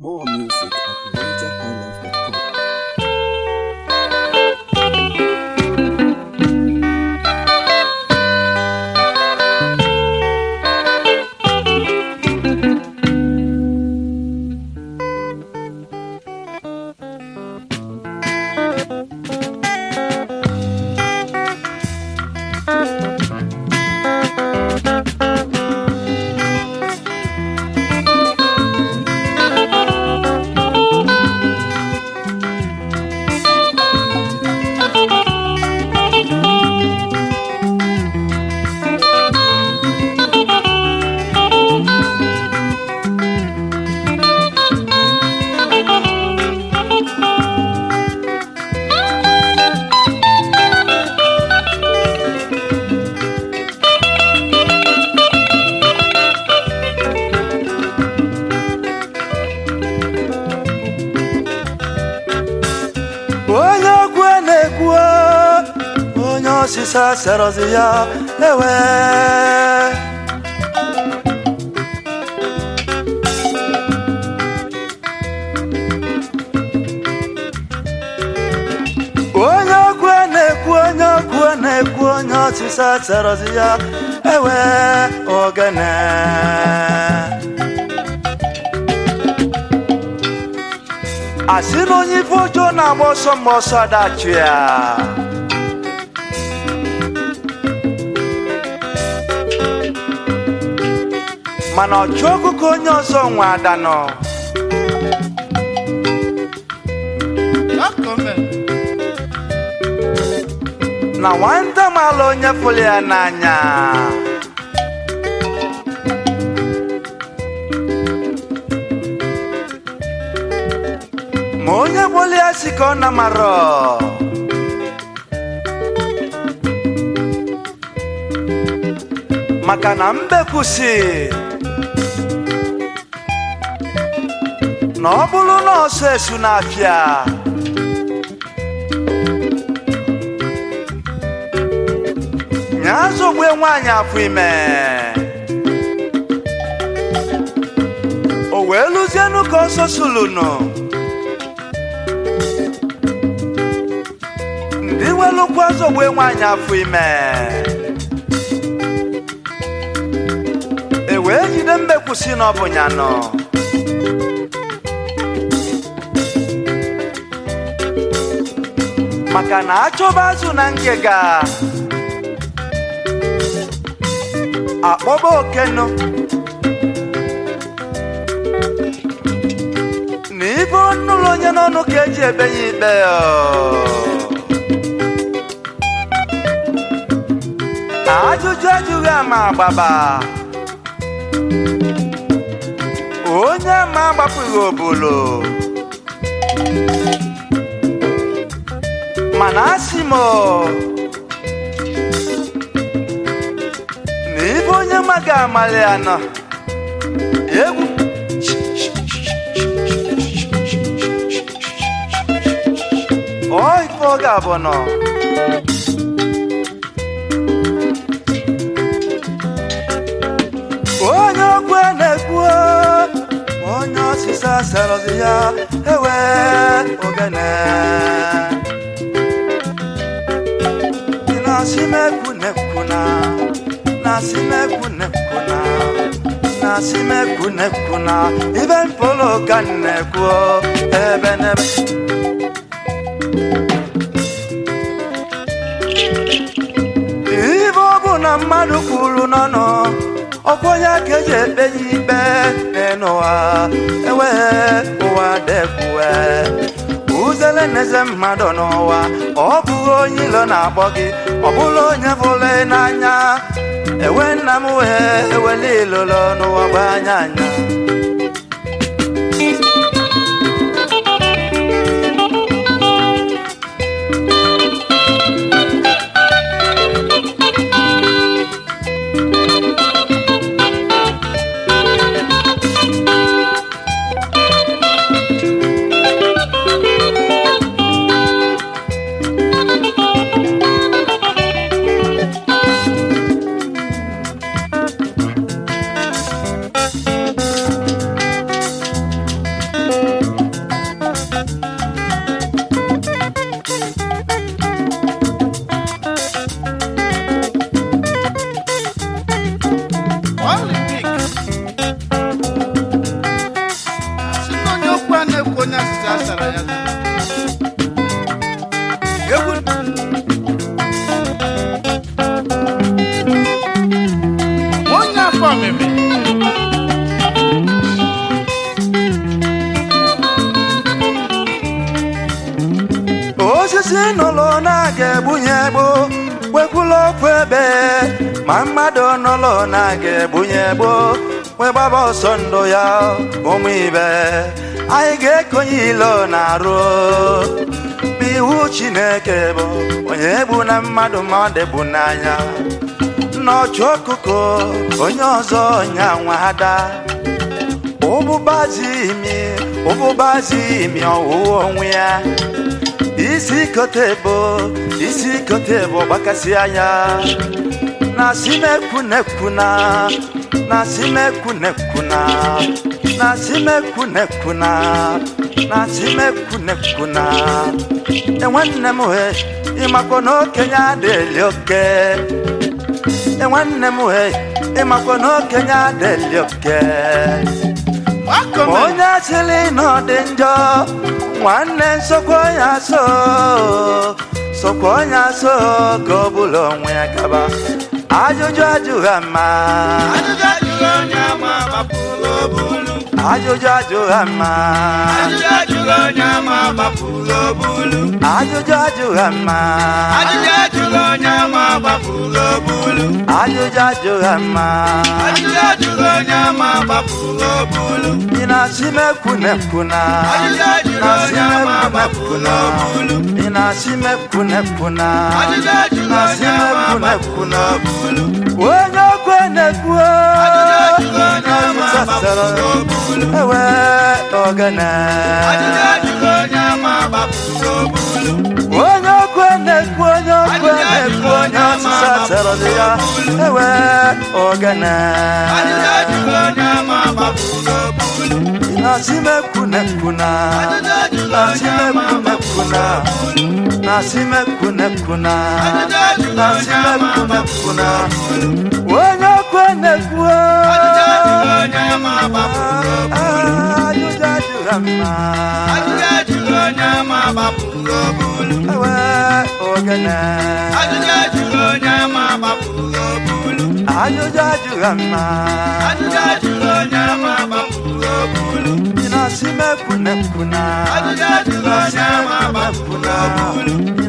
More music at NigerHighlife.com. Sisa serozia ewe onye sisa serozia ewe ogene asino onye fojo na moso adachia mana ọchọgụ ka onye ọzọ nwe adanọ na nwata mala onye fụrụ ya n'anya ma onye fụrụ ya si ka ọ na-amarọ maka na mbekwusi na ọ bụrụ na ọsọ esu n'afịa nya zogbe nwaanyị afọ ime o wee lụzienụ ka ọsọ sulunu ndị welụkwa zogbe nwaanyị afọ ime e wee jide mbekwusi na ọ bụ ya nọ maka na achọba azụ na ngega akpọba okeno na ibe ọnụlụ onye n'ọnụ ka eji ebe ya ikpe ajụjụ ajụghị ama agbaba onye ama agbapụghị obolo mana asị m na ibe onye maga amalị ya nọ egwu ife ọ ga-abụ nọ onye okwu na-ekwu onye ọsịsa serọzi ya ewe ogene nasimekuna ibe mpolo ka nnekwu ebe n'ebe ibe ọ bụ na mmadụ kwuru n'ọnụ ọkwenye ka eji ekpe ya ikpe n'ụwa ewe ụwa dekwuwe uzele n'eze mmadụ n'ụwa ọ bụghị onye ilo na-akpọ gị ọ bụla onye fụrụ n'anya ewe nna m wee ewele ilolo n'ụwa gba anya bonya sasara ya yewu wonya pa meme osisi nọlọ na-aga ebunye egbo wekwulo kwebe ma mmadụ nọlọ na-aga ebunye egbo wegbaba ọsọ ndụ ya ụmụ ibe anyị ga-ekonye ilo na-arụ iwu Chineke bụ onye egbu na mmadụ ma ọ dịbụ n'anya n'ọchụ ọkụkọ onye ọzọ nya nwada ụbụbazi imi ọwụwa onwe ya isi kote bụ gbakasị anya na simekwunekuna enwanne m he ịmakwa n'okenye adịli oke enwanne m he ịmakwa n'okenye adịli oke onye asịrị na ọ dị njọ nwanne sokwa onye aso ka ọ bụla onwe ya gaba ajụjụ ajụghị ama ajụjụ ajụghị ama ajụjụ ajụghị ama ajụjụ ajụghị ama ị na-asị mekwunekuna ị na-asị mekwunekuna onye okwe na-ekwu ewe ogene onye okwe na-ekwu onye ọsịsa tara ya ewe ogene na-asị mekwunekuna onye okwe na-ekwu ajụjụ ajụghị ama ewe ogene ajụjụ ajụghị ama ị na-asị mekwunekuna